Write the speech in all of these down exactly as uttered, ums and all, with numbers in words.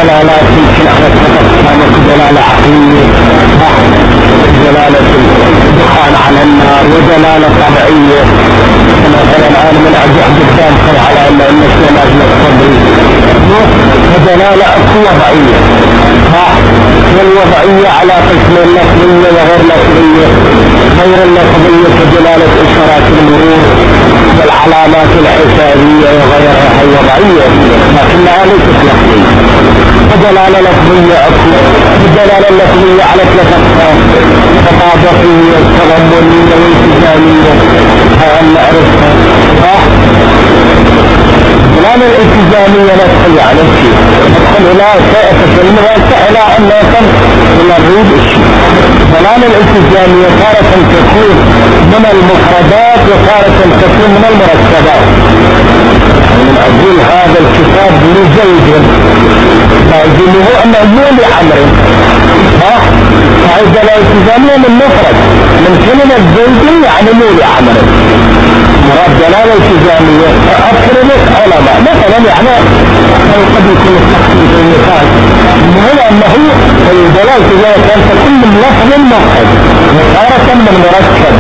الدلالات يمكن على تقسم دلالة عقلية، دلالة الدخان على النار، ودلالة طبيعية مثلا أنا من أجح قدام خل على أن النسل نازل الصبري، ودلالة أكو وضعية، والوضعية على قسم اللفظية وغير لفظية. غير اللفظية كدلالة إشارات المرور والعلامات الحسابية وغيرها هي وضعية لكنها ليست لفظية. ودلالة لفظية أكو، الدلالة اللفظية على ثلاثة أقسام: تطابقية، تضمنية، والتزامية. هاي نعرفها صح؟ الدلالة الالتزامية ندخل يعني كيف؟ ندخل إلى شيء تسلمها إلى أن نصل إلى الريد الشيء. الدلالة الالتزامية تارة تكون من المفردات وتارة تكون من المركبات. من أجل هذا الكتاب لزيد فأجله أنه مو لعمر صح؟ فهي الدلالة الالتزامية من مفرد من كلمة زيد يعني مو لعمر. مراد دلالة التزامية أكثر لك علماء مثلا يعني قد يكون التحقيق في المثال المهم أنه الدلالة التزامية كانت تكون من لفظ مفرد وتارة من مركب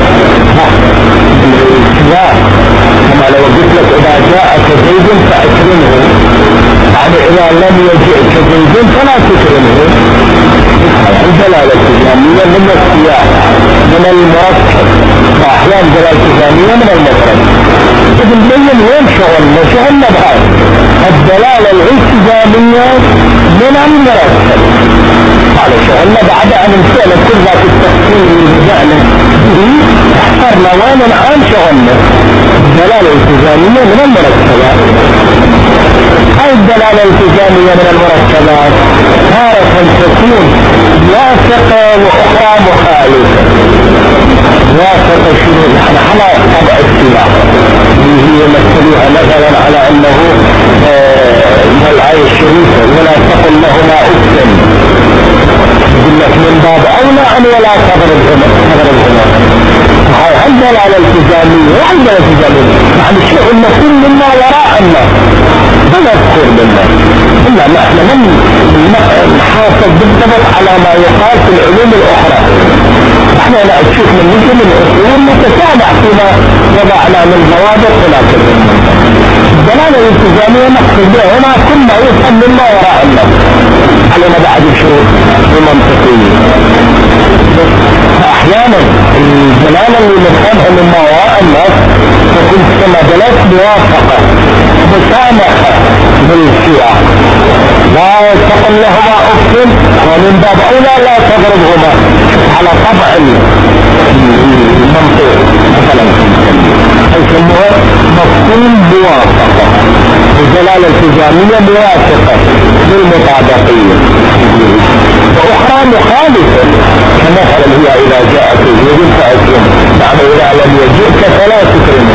السياق. كما لو قلت لك إذا جاءك زيد فأكرمه، يعني إذا لم يجئك زيد فلا تكرمه. الدلالة التزامية من السياق من المركب، وأحيانا دلالة التزامية من المفرد. إذن بين وين شغلنا؟ شغلنا بهذا الدلالة الالتزامية من المركب. على شغلنا بعد أن انسأل كل ذات التفصيل اللي بدأنا به احترنا وين الآن شغلنا الدلالة الالتزامية من المركبات. هاي الدلالة الالتزامية من المركبات تارة تكون موافقة وأخرى مخالفة. موافقة شنو؟ نحن على طبع السياق اللي هي مثلوها مثلا على أنه من الآية الشريفة ولا تقل لهما أف، يقول لك من باب أولى أن ولا تضربهما. هاي عندنا على الالتزامية وعندنا الالتزامية يعني شيء المفروض مما وراء النص فنذكر منا إلا نحن من نحافظ بالضبط على ما يقال في العلوم الأخرى. نحن لا تشوف من مثل الأصول متسامح فيما وضعنا من ضوابط ولا كذب. الدلالة الالتزامية نقصد بها هنا كل ما يفهم مما وراء النص علينا بعد شروط المنطقية. أحيانا الدلالة اللي نفهمها مما وراء النص تكون كما دلالة موافقة مسامحة بالسياق. لا تقل لهما أف ومن باب أولى لا تضربهما على طبع المنطق مثلا يسموها مفهوم موافقة. الدلالة الالتزامية موافقة بالمطابقية. وأخرى مخالفة كمثلا هي إذا جاءت الزوج فأكرم، يعني إذا لم يجئك فلا تكرمه.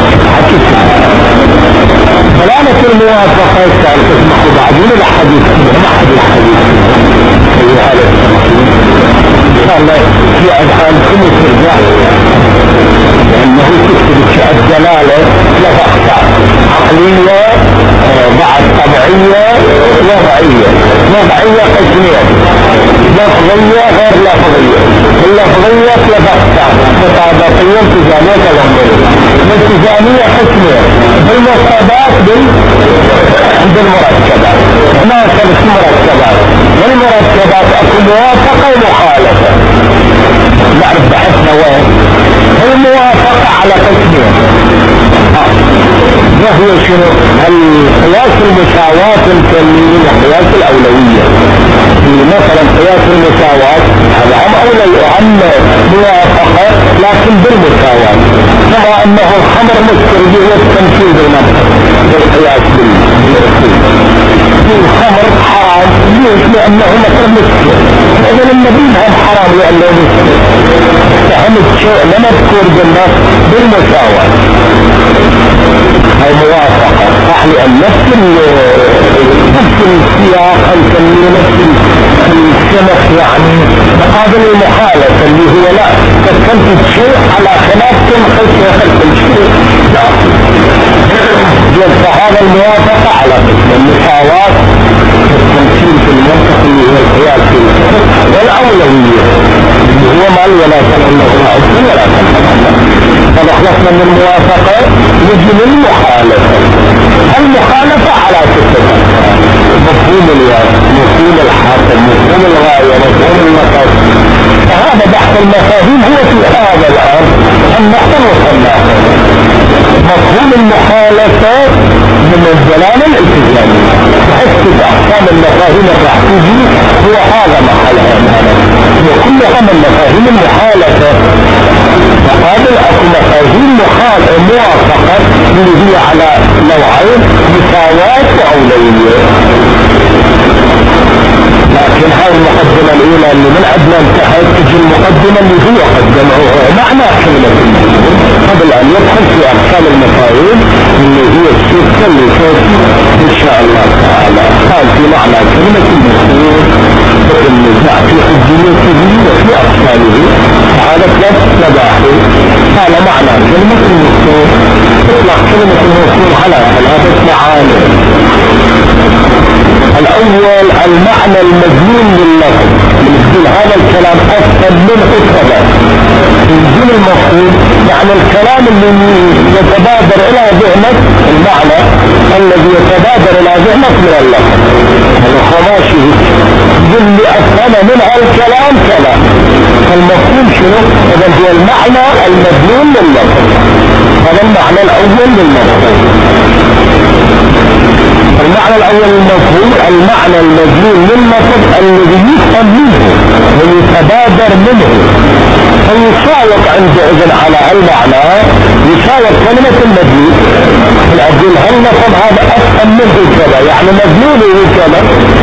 دلالة الموافقة كانت تسمح بعدين الحديث ما حد الحديث في هذا التمثيل إن شاء الله في أذهان خمس الرجال لأنه تكتب الدلالة ثلاث أقسام: عقلية، بعد طبيعية، وضعية. وضعية قسمين: لفظية غير لفظية. اللفظية ثلاث أقسام: مطابقية، التزامية، تضمنية. الالتزامية قسمين: بالمفردات بالمركبات. هنا ثلاث مركبات. والمركبات أكو موافقة ومخالفة. نعرف بحثنا وين الموافقة على قسمين: وهو شنو؟ القياس المساواة الكمية وقياس الأولوية. مثلا قياس المساواة هذا هم أولوية هم موافقة لكن بالمساواة، كما أنه الخمر مسكر هو التمثيل بالنفس بالقياس بالأصول. الخمر حرام ليش؟ لأنه مثلا مسكر، إذا النبي هم حرام لأنه مسكر. فهم الشيء لم يذكر بالنفس بالمساواة. هاي موافقة يعني نفس نفس السياق الكمية نفس السمح يعني مقابل المخالفة اللي هو لا تكلت الشيء على خلاف تنقص وخلف الشيء لا. فهذا الموافقة على قسم المساواة قسم من الموافقة يجي من المخالفة. المخالفة على ستة أقسام: مفهوم الوصف، مفهوم الحاصل، مفهوم الغاية، مفهوم النقص. فهذا بحث المفاهيم هو في هذا الآن النقل والناقص. مفهوم المخالفة من الدلالة الالتزامية. حسب أقسام المفاهيم الرحمية هو هذا محلها الآن، وكلها من مفاهيم المخالفة. فقابل أكو مفاهيم موافقة اللي هي على نوعين: مساواة وأولوية. لكن هاي المقدمة الأولى اللي من عندنا انتهت، تجي المقدمة اللي هي قدموها معنى كلمة المفهوم قبل أن يدخل في أقسام المفاهيم اللي هي الستة اللي تأتي إن شاء الله تعالى. قال في معنى كلمة المفهوم النزاع في حجيته وفي أقسامه، هذا ثلاث مباحث. قال معنى كلمة المفهوم: تطلق كلمة المفهوم على ثلاثة معاني. الأول المعنى المدلول لللفظ، مثل هذا الكلام أفضل منه كذا. ينزل المفهوم يعني الكلام اللي يتبادر إلى ذهنك، المعنى الذي يتبادر إلى ذهنك من اللفظ. الخماشي يقول لي أفهم من الكلام كلام. فالمفهوم شنو؟ إذا هو المعنى المدلول لللفظ. هذا المعنى الأول للمفهوم. المعنى الأول المفهوم المعنى المدلول لللفظ الذي يفهم منه ويتبادر منه، فيساوق عندئذ على المعنى يساوق كلمة المدلول. الأقول هاللفظ هذا أفهم منه كذا، يعني مدلوله كذا،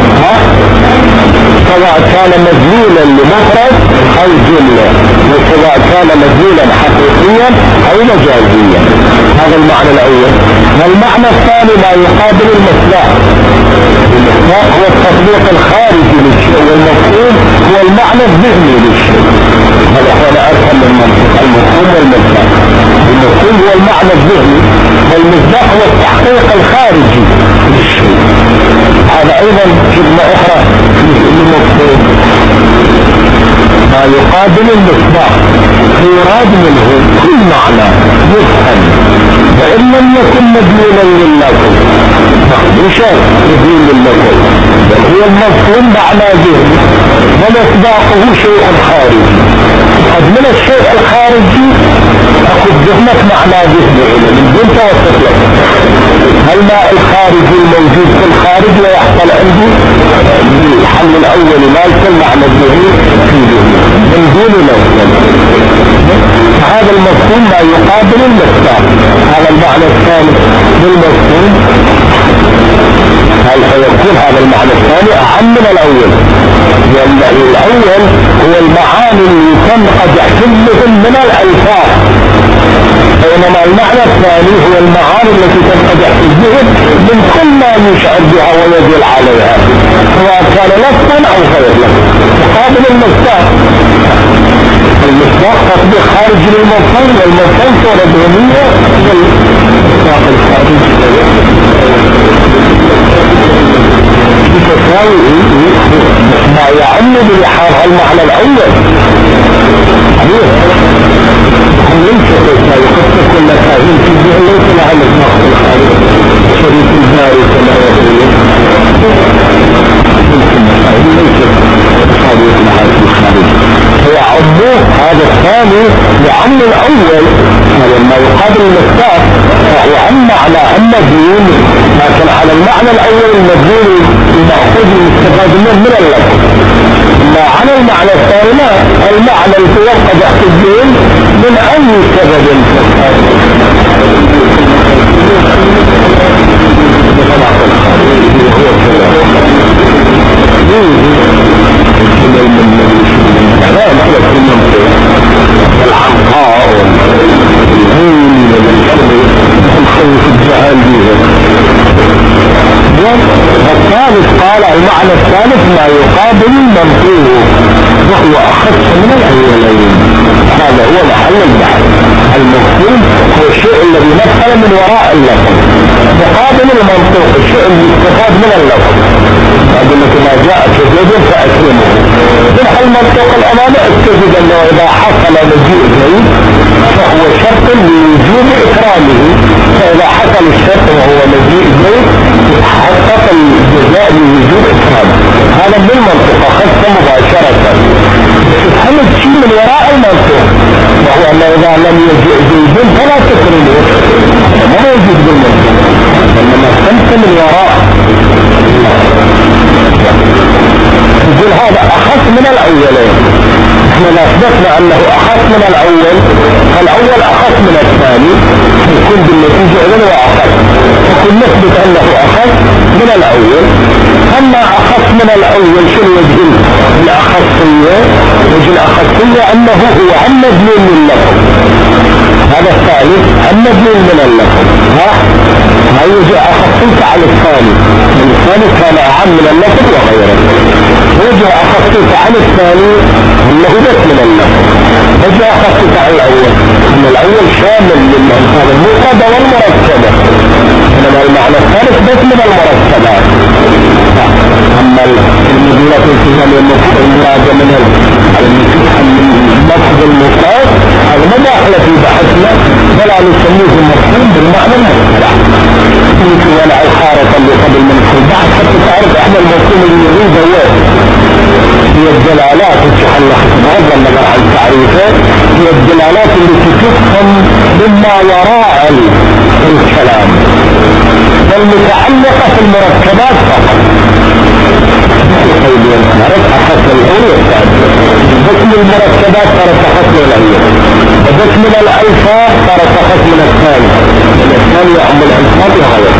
سواء كان مدلولا لمفرد أو جملة، وسواء كان مدلولا حقيقيا أو مجازيا. هذا المعنى الأول. والمعنى الثاني ما يقابل المصداق. المصداق هو التطبيق الخارجي للشيء، والمفهوم هو المعنى الذهني للشيء. هذا هو أفهم المنطق: المفهوم والمصداق. المفهوم هو المعنى الذهني، والمصداق هو التحقيق الخارجي للشيء. هذا أيضا كلمة أخرى للمفهوم. ما يقابل المصداق يراد منه كل معنى يفهم وإن لم يكن مدلولا لللفظ، بشرط مدلول لللفظ، بل هو المفهوم معنى ذهني ومصداقه شيء خارجي. قد من الشيء الخارجي أخذ ذهنك معنى ذهني من دون توسط لك. الماء الخارجي الموجود في الخارج ويحصل عندي الحل الأول ما يكون معنى الذهني في ذهني من دون لفظ. هذا المفهوم ما يقابل المصداق. هذا المعنى الثاني للمفهوم. هل سيكون هذا المعنى الثاني أعم من الأول؟ لأن الأول هو المعاني اللي تم قد يحتملهم من الألفاظ، بينما المعنى الثاني هو المعاني التي تم قد يحتملهم من كل ما يشعر بها ويدل عليها، سواء كان لفظا أو غير لفظ. مقابل المصداق، المصداق تطبيق خارجي للمفهوم، والمفهوم صورة ذهنية للمصداق الخارجي تساوي ما يعم بلحاظ المعنى الأول. صحيح هم يمكن تساوي قد تكون مفاهيم في الذهن ليس لها مصداق الخارجي شريك الباري كما يقول، يمكن مفاهيم ليست صادق لها في الخارج. فيعمه هذا الثاني لعم الأول، لما يقابل المصداق فهو عم معنى عم مدلول، لكن على المعنى الأول المدلول المأخوذ المستفاد منه من اللفظ. ما على المعنى الثاني لا، المعنى المتوقع يحتجون من أي سبب فقط. بطبعة الخارج هو كذا لا نحن في المنطقة العنقاء والهول والحرب والخوف الجهال بها. والثالث قال المعنى الثالث ما يقابل المنطوق وهو أخص من الأولين. هذا هو محل البحث. المفهوم هو الشيء الذي نفهم من وراء اللفظ، مقابل المنطوق الشيء المستفاد من اللفظ. أقول لك ما جاء كذب فأكرمه. من المنطق الأمامي استجد أنه إذا حصل مجيء زيد فهو شرط لوجود الاستثناء لوجود إفراد. هذا بالمنطق أخذت مباشرة. تفهمت شيء من وراء المنطق، وهو أنه إذا لم يجئ زيد فلا تكرمه، ما موجود بالمنطق، إنما فهمت من وراء. يقول هذا أخف من الأولين. احنا اثبتنا انه اخف من الاول، فالاول اخف من الثاني، يكون بالنتيجة اذن واخف، فكل نثبت انه اخف من الاول. اما اخف من الاول شو الوجه الاخصية؟ وجه الاخصية انه هو عن مدلول من اللفظ، هذا الثالث عن مدلول من اللفظ، ها هاي وجه اخصية على الثاني، الثاني كان اعم من اللفظ وغيره. وجه اخصية عن الثاني انه بس من اللفظ. وجه اخصية عن الاول ان الاول شامل للالفاظ المفردة والمركبة، انما المعنى الثالث بس من المركبات. اما المدلولات الالتزامية المرادة من اللفظ المفرد هذا ما داخل في بحثنا، ولا نسميه المفهوم بالمعنى المصطلح. يمكن ولا الحارة اللي قبل من كل بعد حتى تعرف احنا المفهوم اللي يريده هو هي الدلالات وتحل بغض النظر عن تعريفه، هي الدلالات التي تفهم مما وراء الكلام والمتعلقة في المركبات فقط. قيل ينعرف أخذ الأول والثاني. باسم المركبات صارت أخذ من الأول، وباسم الألفاظ صارت أخذ من الثاني، الثاني يعم الألفاظ وغيره.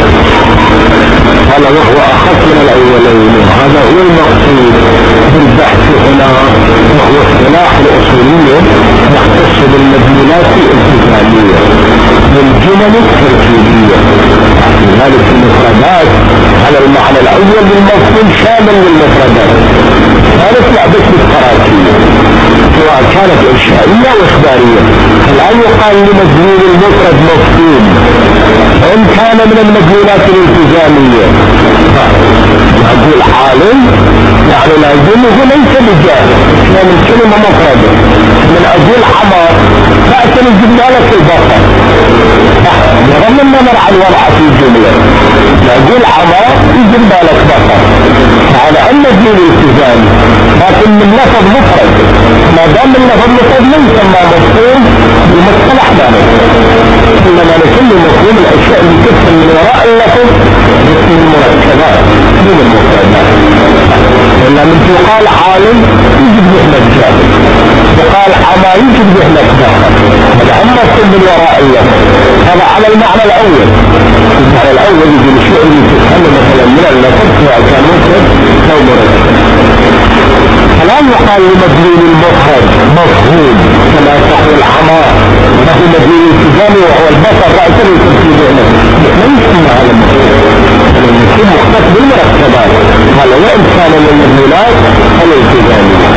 قال وهو أخذ من الأولين، هذا هو المقصود بالبحث هنا، وهو اصطلاح الأصولية يختص بالمدلولات الالتزامية والجمل التركيبية. لذلك المفردات على المعنى الأول للمفهوم شامل للمفردات، ثالث لعبة بالتراكيب سواء كانت إنشائية وإخبارية. الآن يقال لمدلول المفرد مفهوم وإن كان من المدلولات الالتزامية. أقول عالم يعني لازمه ليس بجاهل، يعني من كلمة مفردة. من أقول عمار فأتى نجيب لك البصر بغض النظر عن وضع في الجملة، أقول عمار يجيب لك بصر على أن مدلول الالتزامي، لكن من لفظ مفرد ما دام من لفظ مفرد من يسمى مفهوم بمصطلح ذلك. إنما لكل مفهوم الأشياء اللي تفهم من وراء اللفظ اسم المركبات من المفردات. إلا من يقال عالم يجب ذهنك جاهل، يقال عما يجب ذهنك بخر، هذا هم مفهوم من وراء اللفظ. هذا على المعنى الأول. المعنى الأول يجب الشيء اللي تفهم مثلا من اللفظ سواء كان مفرد أو مركب. الآن يقال لمدلول المفرد مفهوم كما تقول عمار وهو مدلول الالتزامي وهو البصر رأسا يكون في ذهنك، ليس هذا المفهوم يكون مختص بالمركبات. قال وإن كان من المدلولات الالتزامية.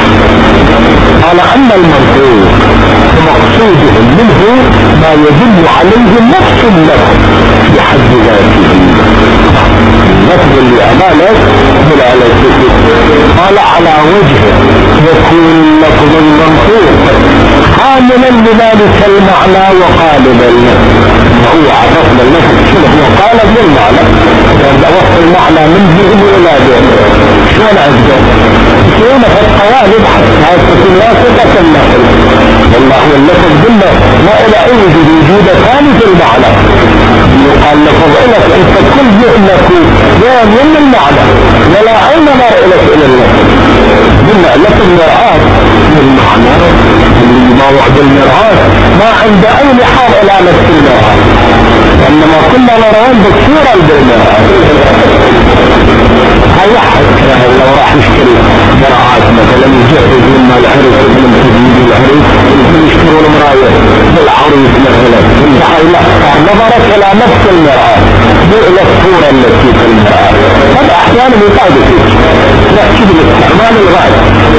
قال أما المنطوق فمقصودهم منه ما يدل عليه نفس اللفظ في حد ذاته، اللفظ اللي أمامك دلالته. قال على وجه يكون اللفظ المنطوق حاملا لذلك المعنى وقالبا له. وهو عرفنا اللفظ شنو هو قالب للمعنى، يعني وصف المعنى من ذهن إلى ذهن شلون أجدر شلون في القوالب حتى تكون لاصقة النقل. والله هو اللفظ بالله ما إلى أي وجود وجود ثاني في المعنى. يقال لفظ إلك أنت كل ذهنك يوم من المعنى ولا أي نظر إلك إلى اللفظ. قلنا لفظ المرآة المعنى اللي ما وعد المرآة ما عند أي حال إلى نفس المرآة، وإنما كنا نرون بصورة بالمرآة. هاي حتى لو راح نشتري مرآة مثلا يجهز لما العريس من تجيب العريس يشترون مراية بالعريس مثلا، هاي لا نظرت إلى نفس المرآة مو إلى الصورة التي في المرآة. هذا أحيانا يقعد فيك نحكي بالاستعمال الغاية.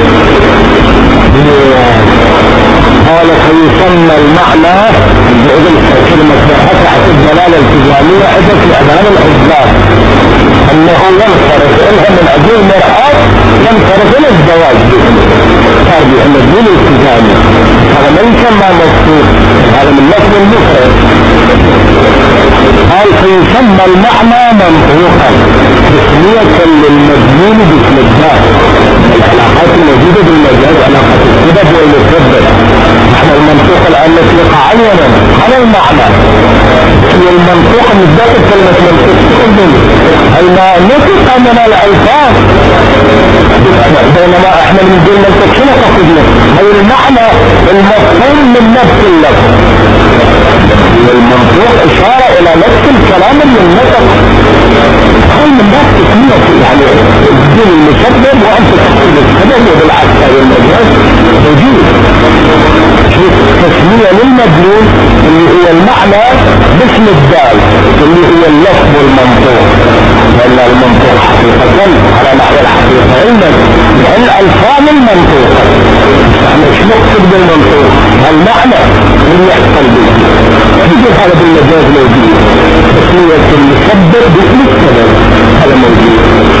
قال فيسمى المعنى بإذن كلمة مرحة الدلالة الالتزامية عدة لأمام الأجزاء أنه ينصرف إلها من أجل مرآة ينصرف إلى الزواج صار بأن الدين الالتزامي هذا ما يسمى مصروف، هذا من لفظ المفرد. قال فيسمى المعنى منطوقا تسمية للمدلول باسم الذات. العلاقات الموجودة بالمجاز علاقة السبب والمسبب. نحن المنطوق الآن نطلق عينا على المعنى، والمنطوق مدة كلمة منطوق تؤذن أين نطق من الألفاظ، بينما احنا بنقول منطق شنو قصدنا؟ هي المعنى المفهوم من نفس اللفظ، والمنطوق إشارة إلى نفس الكلام من نطق. هاي من ذات تسمية يعني الدين المسبب وأنت تقول السبب، وبالعكس هذا المجاز موجود. شوف تسمية للمدلول اللي هو المعنى باسم الدال اللي هو اللفظ والمنطوق، لأن المنطوق حقيقة على نحو الحقيقة علما لأن الألفاظ المنطوقة. احنا ايش نقصد بالمنطوق؟ المعنى اللي يحصل به. يجب هذا بالمجاز موجود. تسمية المسبب باسم السبب هذا موجود.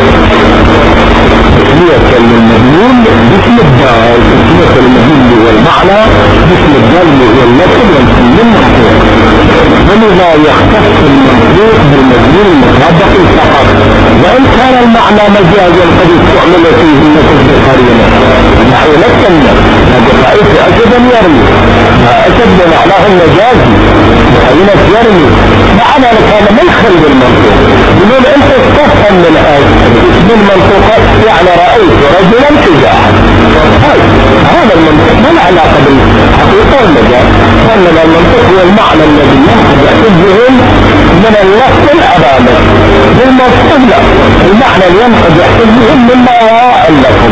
تسمية المدلول باسم الدال، تسمية المدلول والمعنى باسم الدال هو اللفظ ونسميه المنطوق. ولذا يختص المنطوق بالمدلول المطابق فقط، وإن كان المعنى مجازا قد استعمل فيه النفس بقرينة نحو نفسنا. نقول رأيت أسدا يرمي، أسد بمعناه المجازي بقرينة يرمي، معنى كان مدخل بالمنطوق. يقول أنت استفهم من بالمنطوقات يعني رأيت رجلا شجاعا، هذا المنطق ما له علاقة بالحقيقة والمجاز، وإنما المنطق هو المعنى الذي ينقض يحتجهم من اللفظ الأمامي. بالمفهوم لا، المعنى اللي ينقض يحتجهم مما وراء اللفظ.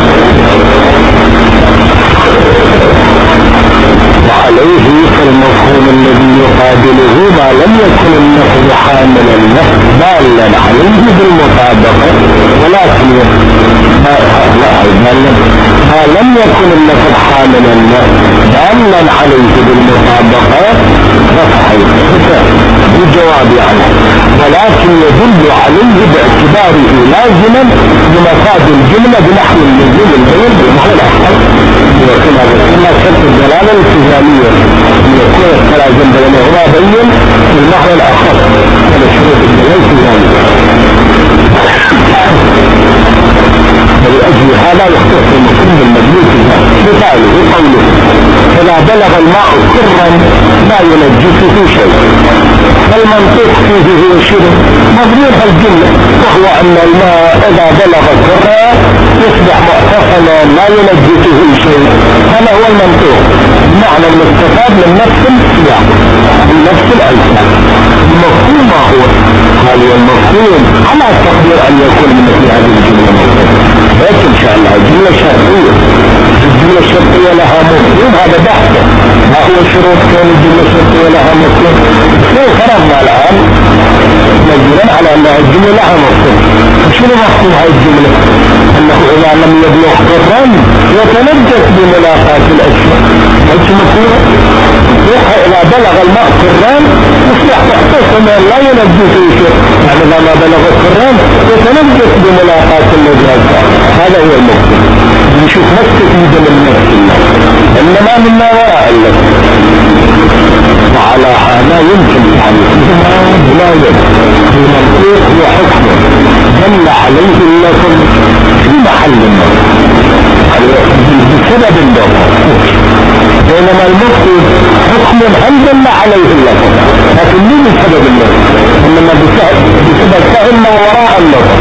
وعليه فالمفهوم الذي يقابله ما لم يكن اللفظ حاملا له دالا عليه بالمطابقة، ولكن ما, ما لم يكن اللفظ حاملا له دالا عليه بالمطابقة رفع الصفة بالجواب عنه، ولكن يدل عليه باعتباره لازما لمفاد الجملة بنحو اللزوم البين بالمعنى الأحق. وكما ذكرنا شرط الدلالة الالتزامية أن يكون التلازم بينهما بين بالمعنى الأحق من شروط الدلالة الالتزامية. ولأجل هذا يختص المفهوم بالمدلول في الذات. مثاله قوله فلا بلغ الماء كرا لا ينجسه شيء، فالمنطق فيه هو شنو؟ مضمون الجملة، وهو أن الماء إذا بلغ كرا يصبح معتصما لا ينجسه شيء. هذا هو المنطق، معنى المستفاد من نفس السياق من نفس الألفاظ. المفهوم ما هو؟ هل هو المفهوم على تقدير أن يكون من مثل هذه الجملة مفهوم، لكن إن شاء الله الجملة شرطية، الجملة الشرطية لها مفهوم، هذا بحث ما هو شروط كون الجملة الشرطية لها مفهوم. لو فرضنا الآن نجرا على أن الجملة لها مفهوم، شنو مفهوم هذه الجملة؟ أنه إذا لم يبلغ قرا يتنجس بملاقاة الأشياء. هل مفهوم؟ إذا بلغ الماء قران يصبح معتصما لا ينجسه شيء، يعني إذا ما بلغ قران يتنجس بملاقاة النجاسة. هذا هو المفهوم. نشوف نفسك من النفس الله إنما مما وراء اللفظ، وعلى هذا يمكن تعريفهما بلا يد. المنطوق وحكم دل عليه اللفظ في محل النظر بسبب اللفظ، بينما المفهوم حكم هل دل عليه اللفظ لكن مو بسبب اللفظ، انما بسبب فهم ما وراء اللفظ.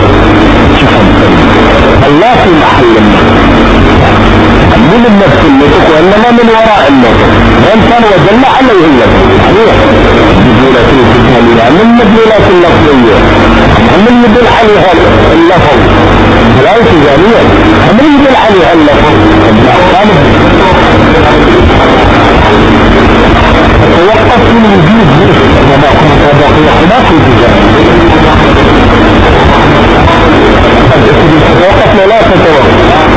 الله في محل النظر من النفس النطق وانما من وراء النطق، وان كان ودل عليه اللفظ صحيح مدلولة الكتابية من مدلولات اللفظية، من يدل عليها اللفظ لا التزامية، من يدل عليها اللفظ توقف من وجود وما كنت باقي ما في التزامية. توقف لا تتوقف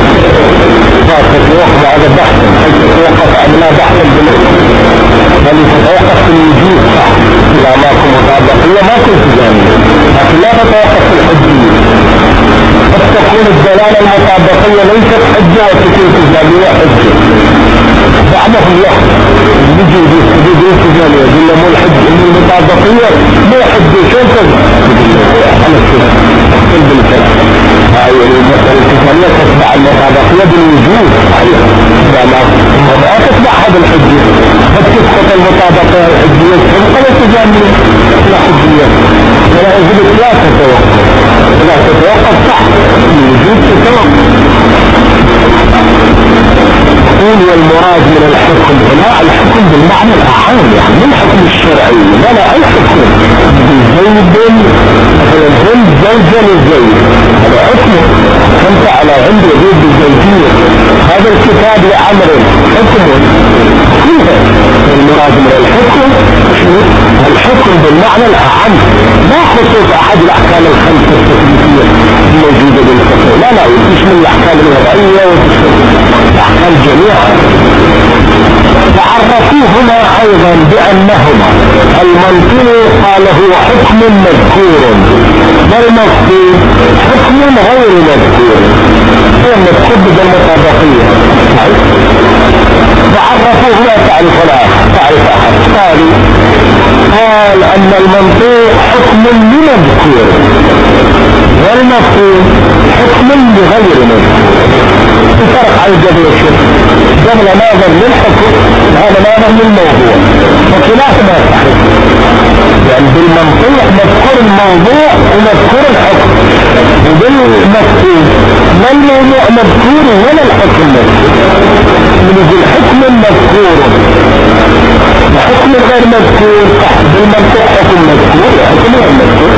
تتوقف بعد بحث، حيث تتوقف أبناء بحث بالنسبة بل تتوقف في الوجود صح إذا ماكو مطابقية ماكو التزامية، لكن لا تتوقف في الحجية. قد تكون الدلالة المطابقية ليست حجة وتكون التزامية حجة. بعضهم يخطئ يجي يستجيب التزام يقول له ملحد ان المطابقية مو حد شلت انا اقول بالكلام هاي المسألة التزامية تتبع المطابقية بالوجود صحيح ما تتبع هذا الحجة قد تسقط المطابقة الحجية تبقى التزامية لا حجية ولا يجب لا تتوقف لا تتوقف صح الوجود تتوقف. يقول والمراد من الحكم هنا الحكم بالمعنى الأعم يعني من الحكم الشرعي ولا أي حكم بزيد مثلا هم زوجا للزيد هذا حكم كنت على عند يزيد بالزيدية هذا الكتاب لعمر حكم كلها. المراد من الحكم الحكم بالمعنى الأعم لا خصوص أحد الأحكام الخمسة التكليفية الموجودة بالفقه لا لا وتشمل الأحكام الوضعية وتشمل الأحكام جميعا. تعرفوا هنا أيضا بأنهما المنطوق قال هو حكم مذكور والمفهوم حكم غير مذكور هو المذكور بالمطابقية. تعرفوا هنا تعرف الآخر تعرف أحد قالوا قال أن المنطوق حكم لمذكور والمفهوم حكم لغير مذكور. الفرق على الجبل الشيخ قبل ناظر للحكم هذا ناظر للموضوع فكلاهما صحيح يعني بالمنطوق مذكور الموضوع ومذكور الحكم وبالمفهوم لا الموضوع مذكور ولا الحكم مذكور. من الحكم مذكور وحكم غير مذكور بالمنطوق حكم مذكور وحكم غير مذكور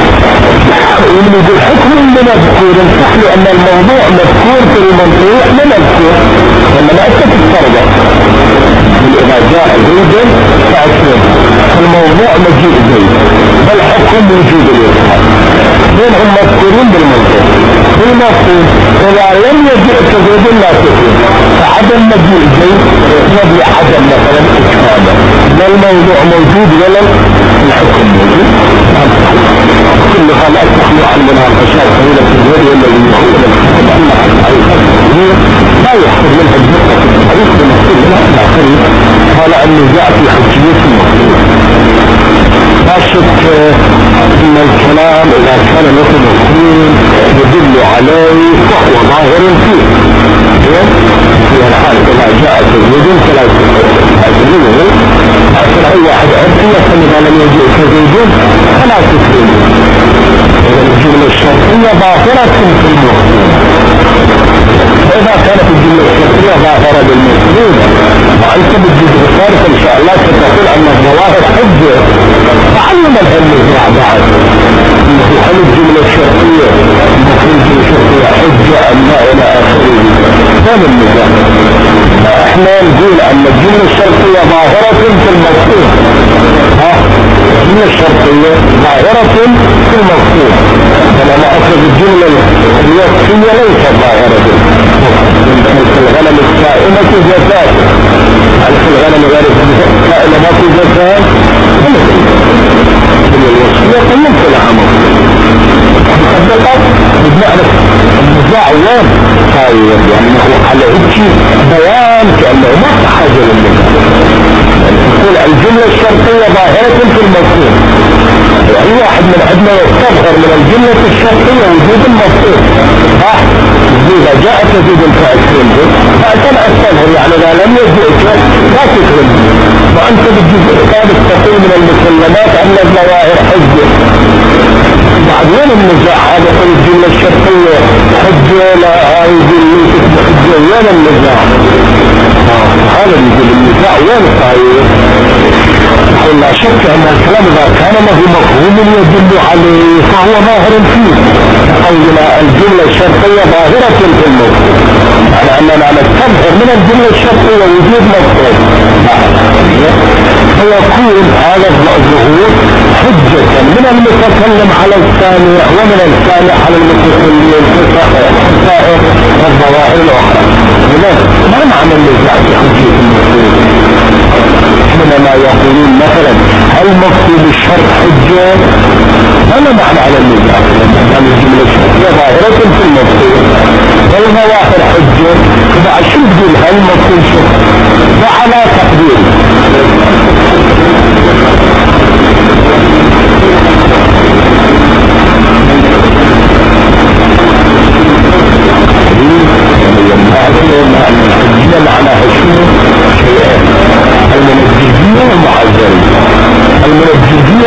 ومن الحكم المذكور صح لأن الموضوع مذكور في المنطوق مذكور لما لا تتفرق إذا جاء زيد فأسلم الموضوع مجيء زيد بل حكم وجود الإرهاب بينهم مذكورين بالمنطوق بالمفهوم إذا لم يجيء كزيد لا تكون فعدم مجيء زيد يبي عدم مثلا إكرامه لا الموضوع موجود ولا الحكم موجود. كلها لا تخلو عن مناقشات طويلة الوجه الذي يكون الحكم الله لا يحصل منها الدقة في الحديث بمقصود لا الآخرين قال النزاع في حجية المخلوق. لا شك ان الكلام اذا كان مثل مفهوم يدل عليه فهو ظاهر فيه في الحال اذا جاء تزيد فلا تكرمه لكن اي واحد عرفي يفهم اذا لم يجيء تزيد فلا تكرمه. اذا الجملة الشرطية باطلة في المفهوم فاذا كانت الجملة الشرطية ظاهرة بالمفهوم وانت بالجزء الثالث ان شاء الله ستقول ان الظواهر حجة تعلم العلم مع بعض هل الجملة الشرطية مفهوم الجملة الشرطية حجة ام لا الى اخره كان النزاع. احنا نقول ان الجملة الشرطية ظاهرة في المفهوم ها الجملة الشرطية ظاهرة في المفهوم فلما اخذ الجملة الوصفية ليست ظاهرة مثل الغنم السائمة زكاة على الغنم غير السائمة ما في زكاة الوصفية قيمت لها مفهوم مصدقة بمعنى النزاع وين طيب لأنه على هيك بيان كأنه ما تحاجة للنزاع يعني تقول الجملة الشرطية ظاهرة في المفهوم أي واحد من عندنا يستظهر من الجملة الشرطية وجود المفهوم صح إذا جاء تزيد الفائد فيه فأتنا أستظهر يعني إذا لم يجئك لا تكرم وأنت بالجزء الثالث تقول من المسلمات أن الظواهر حجة بعدين النزاع هذا يقول الجملة الشرطية حجة لا هاي جملة حجة وين النزاع هذا يقول النزاع وين الطاير يقول لا شك أن الكلام إذا كان له مفهوم يدل عليه فهو ظاهر فيه قولنا الجملة الشرطية ظاهرة في المفهوم يعني أننا نستظهر من الجملة الشرطية وجود مفهوم فيكون هذا الظهور حجة من المتكلم على الثاني ومن الثاني على المتكلم سائر الظواهر الأخرى. ما معنى النزاع في حجة المفهوم حينما يقولون مثلا هل مفهوم الشرط حجة هذا معنى على النزاع يعني الجملة الشرطية ظاهرة في المفهوم والظواهر حجة إذا شو تقول هل مفهوم شرط وعلى تقدير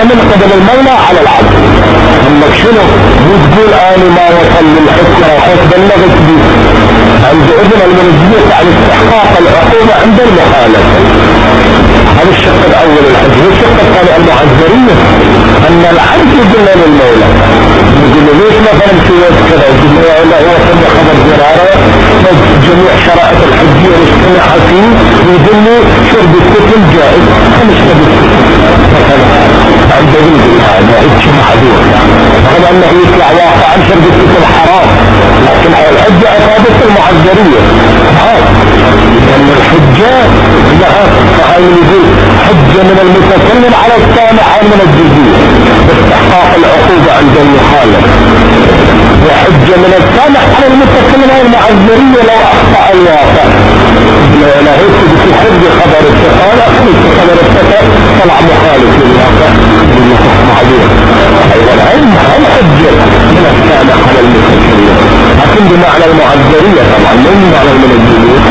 من قبل المولى على العبد. انك شنو بتقول انا ما وصل للحكمة وخذ بلغت بي عند ابن المنزلية عن استحقاق العقوبة عند المخالفة. هذا الشق الاول الحجة. الشق الثاني المعذرية ان العبد يقول للمولى يقول له ليش مثلا سويت كذا، يقول له لا هو سمع خبر زرارة جميع شرائط الحجية مجتمع فيه ويدلني شرب السكن جائز فمش نبي مثلا عند ابن هذا هيك محذور رغم انه يطلع واقعا شرب السكن حرام، لكن الحجة افادت المعذرية. لان الحجة لها فهي يقول حجة من المتكلم على السامع من الجزية باستحقاق العقوبة عند المخالف، وحجة من السامع على المتكلم على المعذرية لو اخطأ الواقع. لا هيك بتحب خبر السفارة خبر السفارة طلع مخالف للواقع بالنصف معذور. ايضا العلم هم حجة من السامع على المتكلم، لكن بمعنى المعذرية طبعا من معنى من الجزية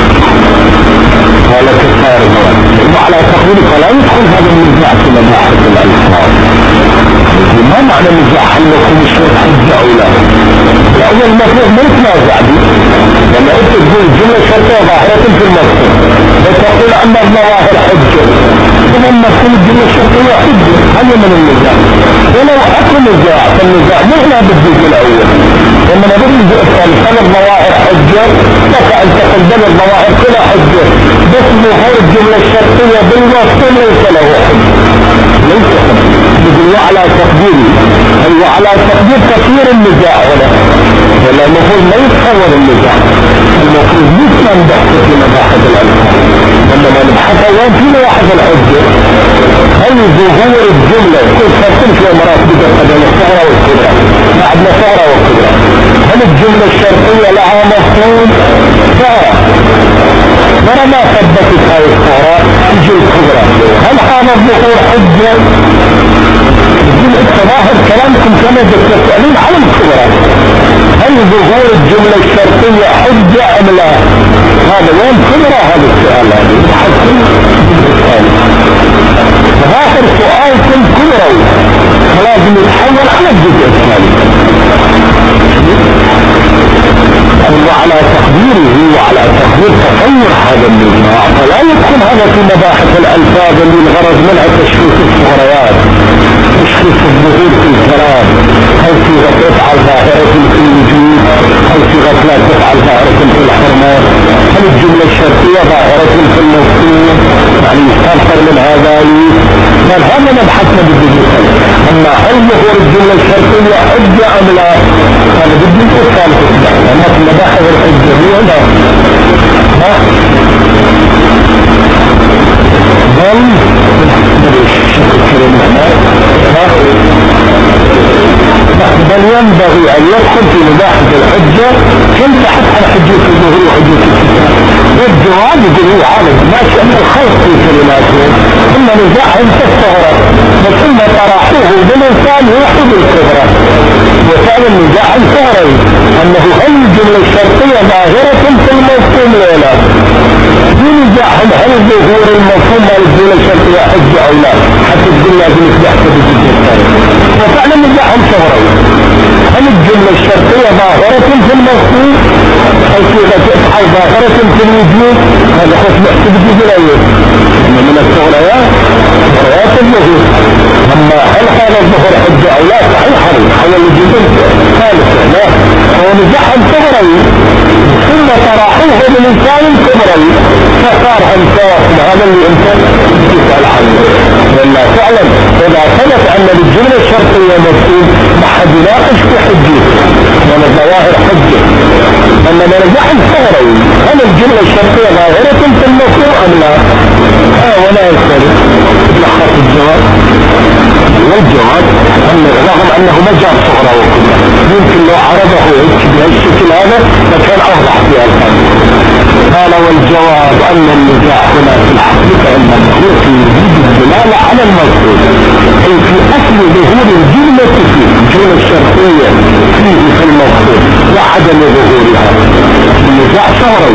قال كفار الغوات. وعلى تقديرك لا يدخل هذا النزاع في مباحث الألفاظ. ما معنى النزاع هل يكون الشرط حجة أو لا؟ الأول المفروض ما يتنازع به، لما أنت تقول جملة شرطية ظاهرة في المفروض وتقول أن الظواهر حجة، ثم المفروض الجملة الشرطية حجة. هذا من النزاع. ولو أكل نزاع فالنزاع مو هنا بالجزء الأول، لما نقول الجزء الثاني هل الظواهر حجة لك أن تقول بل الظواهر كلها حجة بس ظهور الجملة الشرطية بالمفهوم ليس له حجة. ليس يقول على تقديري أي على تقدير تطوير النزاع هنا، ولا المفروض ما يتصور النزاع، المفروض يسلم بحث في مباحث الألفاظ. لما نبحث أولا في مباحث الحجة هل ظهور الجملة كل فرق في مرات بدأ قبل الصغرى والكبرى بعد الصغرى والكبرى، هل الجملة الشرطية لها مفهوم؟ لا، ترى ما ثبتت هاي الصغرى تجي الكبرى. هل هذا الظهور حجة؟ يقول التظاهر كلامكم كما تسألون عن الكبرى، هل ظهور الجملة الشرطية حجة أم لا؟ هذا وين كبرى هذا السؤال؟ هذا يتحسن بالسؤال. ظاهر سؤالكم كبرى فلازم يتحول على الجزء الثالث. وعلى تقديره وعلى تقدير تطور هذا النزاع فلا يكون هذا في مباحث الألفاظ اللي الغرض منها تشخيص الصغريات، تشخيص الظهور في الكلام، هل صيغة تفعل ظاهرة في الوجود، هل صيغة لا تفعل ظاهرة في الحرمات، هل الجملة الشرطية ظاهرة في المفهوم، يعني يستنفر من هذا بل هذا نبحثنا بالجزء. أما هل ظهور الجملة الشرطية حجة أم لا؟ هذا بالجزء الثالث. أما في مباحث الحجة هي لا، بل بل ينبغي أن يدخل في مباحث الحجة كم تحت على حجة الظهور وحجة الكتاب. والجواب يقول هو عالم ما شأن الخلق في كلماتهم ثم نزاعهم في الصغرى ثم طرحوه بالإنسان يوحد الكبرى. وكان النزاع الصغري أنه هل الجملة الشرطية ظاهرة في المفهوم ولا في نزاعهم هل ظهور المفهوم الجملة الشرطية حجة أو لا، حتى تقول لازم يتبحث بالجزء الثاني. وفعلا نزاعهم صغري هل الجملة الشرطية ظاهرة في المفهوم أو صيغة تفعل ظاهرة في الوجود. هذا خص محسب الجزء الأول من الصغريات صغريات الظهور. أما هل هذا الظهور حجة أو لا صحيح هذا الجزء الثالث لا هو نزاعهم صغري ثم طرحوه بالإنسان كبري فصار أنساق هذا اللي أنت تسأل عنه. ولا فعلا إذا ثبت أن الجملة الشرطية مفهوم ما حد يناقش في حجته ولا الظواهر حجة. أما نرجع الصغري هل الجملة الشرطية ظاهرة في المفهوم أم لا؟ ها ولا يختلف. لخص الجواب والجواب أن رغم أنه ما جاء صغرى وكبرى يمكن لو عرضه بهالشكل هذا لكان أوضح في الفهم. قال والجواب أن النزاع هنا في الحقيقة إنما هو في وجود الدلالة على المفهوم أي في أصل ظهور الجملة فيه الجملة الشرطية فيه في المفهوم وعدم ظهورها. النزاع صغري هل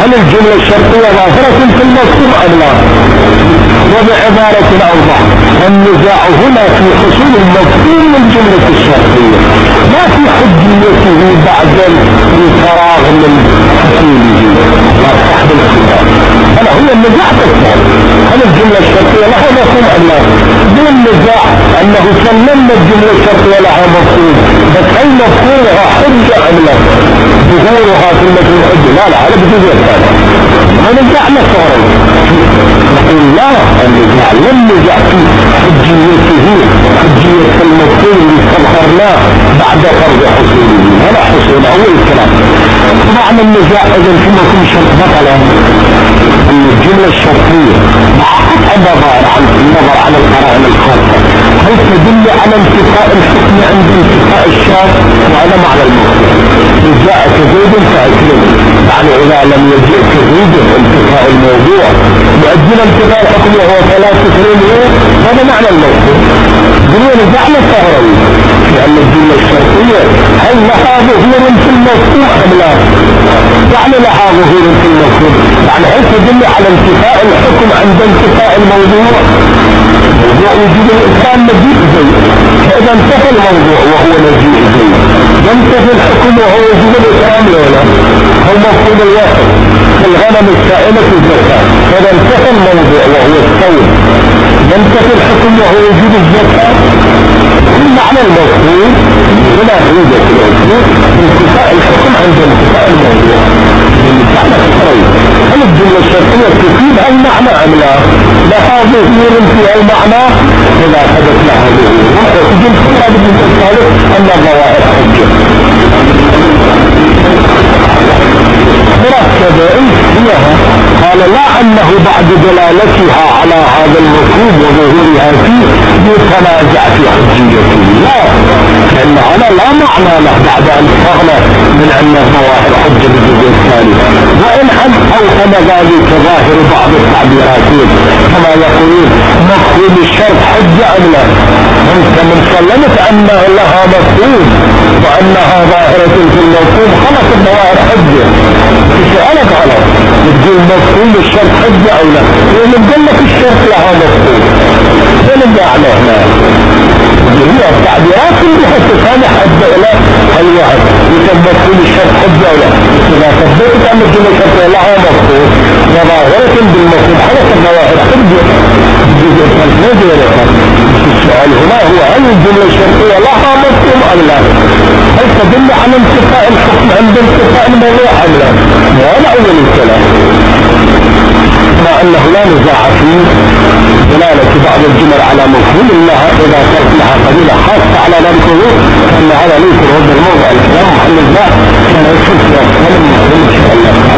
هل الجملة الشرطية ظاهرة في المفهوم أم لا؟ وبعبارة أوضح، النزاع هنا في حصول المفهوم من الجملة الشرطية لا في حجيته بعد الفراغ من حصوله صاحب الخلاف. هنا هو النزاع بالضبط، هل الجملة الشرطية لها مفهوم أم لا؟ دون النزاع أنه سلمنا الجملة الشرطية لها مفهوم، بس هل مفهومها حجة أم لا؟ ظهورها في المفهوم حجة؟ لا لا، هذا بجزء ثاني. ونزاع نصارى نقول لا، النزاع لم نزاع في حجيته، حجية المفهوم اللي استظهرناه بعد فرض حصوله، هذا حصوله هو الكلام. طبعا النزاع اذا في مفهوم شرط بطلا ان الجملة الشرطية مع قطع النظر عن النظر عن القرائن الخاصة هل تدل على انتفاء الحكم عند انتفاء الشرط، وهذا معنى المفهوم. جاء كزيد فاكرم، يعني اذا لم يجئ كزيد انتفاء الموضوع يؤجل انتفاء الحكم وهو فلا تكرمه، هذا معنى المفهوم. دنيا نزعنا الثغروي في ان الجملة الشرطية هل لها ظهور في المفهوم ام لا؟ يعني لها ظهور في المفهوم، يعني هل تدل على انتفاء الحكم عند انتفاء الموضوع؟ موضوع وجود الانسان مجيء زي، فاذا انتفى الموضوع وهو مجيء زي ينتفي الحكم وهو وجود الانسان لولا هو مفهوم الواحد الغنم السائمة الزكاة، فاذا انتفى الموضوع وهو الصوم ينتفي الحكم وهو وجود الزكاة. معنى المفهوم هنا عودة في الأسلوب انتفاء الحكم عند انتفاء الموضوع. معنى الخروج، هل الجملة الشرطية تفيد المعنى أم لا؟ لها ظهور في المعنى، إذا حدث لها ظهور وتجد في هذا الجزء الثالث أن الظواهر حجة مركبة فيها. قال لا أنه بعد دلالتها على هذا المفهوم وظهورها فيه يتنازع في حجيته، لا، لأن هذا لا معنى له بعد أن استغنى من أن الظواهر حجة بالجزء الثاني، وإن حد أوهم ذلك ظاهر بعض التعبيرات كما يقولون مفهوم الشرط حجة أم لا؟ أنت من سلمت أن لها مفهوم وأنها ظاهرة في المفهوم خلص الظواهر حجة، سؤالك غلط، تقول مفهوم الشرط حجة أو لا؟ ومن قال لك الشرط لها مفهوم، وين المعنى هنا؟ هي التعبيرات اللي هتتسامح حد إلى الواحد يسمى مفهوم الشرط حجة أو لا؟ إذا ثبتت أن الجملة الشرطية لها مفهوم وظاهرة بالمفهوم خلص الظواهر حجة. السؤال هنا هو هل الجملة الشرطية لها مفهوم أم لا؟ هل تدل على انتفاء الحكم عند انتفاء الموضوع أم لا؟ وهذا أول الكلام، مع أنه لا نزاع فيه دلالة بعض الجمل على مفهوم لها إذا كانت لها قبيلة خاصة على ذلك كان هذا ليس هذا الموضوع الكلام محل النزاع كان يدخل في أفضل المفهوم إن شاء الله.